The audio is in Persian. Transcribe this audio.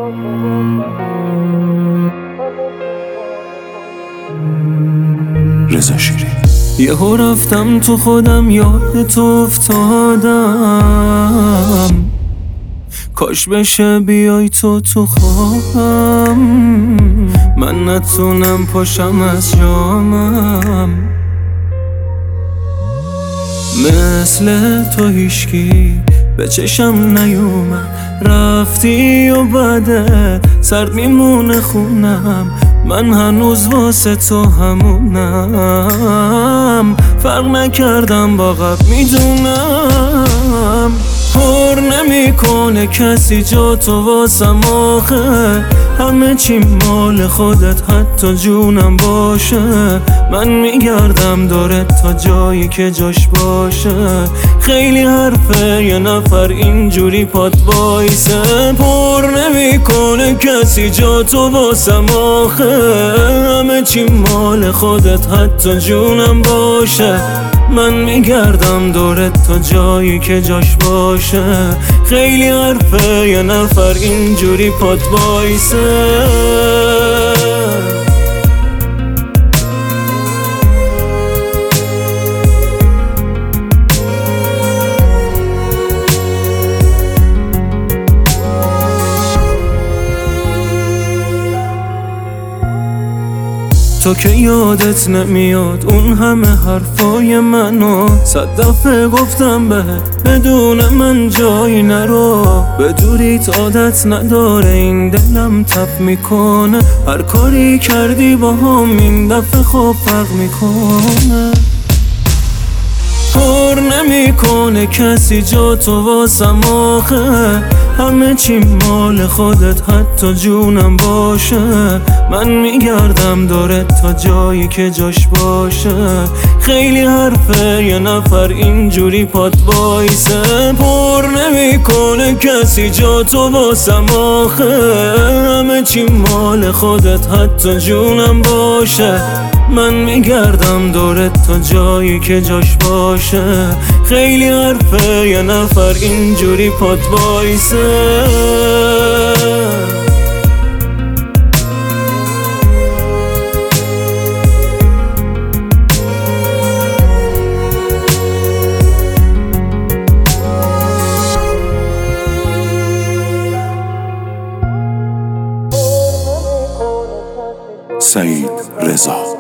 رضا شیرین. یهو رفتم تو خودم، یاد تو افتادم، کاش بشه بیای تو خوابم، من نتونم پاشم از جامم. مثل تو هیشکی به چشم نیومد، رفتی و بعد سرد میمونه خونم، من هنوز واسه تو همونم، فرق نکردم با قبل میدونم. پر نمیکنه کسی جا تو واسم آخه، همه چی مال خودت حتی جونم باشه، من میگردم دورت تا جایی که جاش باشه. خیلی حرفه یه نفر اینجوری پات وایسه، پر نمیکنه کسی جا تو واسم آخه، همه چی مال خودت حتی جونم باشه، من میگردم دورت تا جایی که جاش باشه. خیلی حرفه یه نفر اینجوری پات وایسه. تو که یادت نمیاد اون همه حرفای منو، 100 دفعه گفتم بهت بدون من جایی نرو، به دوریت عادت نداره این دلم تپ میکنه، هر کاری کردی با هم این دفعه خوب فرق میکنه. پر نمیکنه کسی جا تو واسم آخه، همه چی مال خودت حتی جونم باشه، من میگردم دورت تا جایی که جاش باشه. خیلی حرفه یه نفر اینجوری پات وایسه، پر نمیکنه کسی جا تو واسم آخه، همه چی مال خودت حتی جونم باشه، من میگردم دورت تا جایی که جاش باشه. خیلی حرفه یه نفر اینجوری پات وایسه. سعید رضا.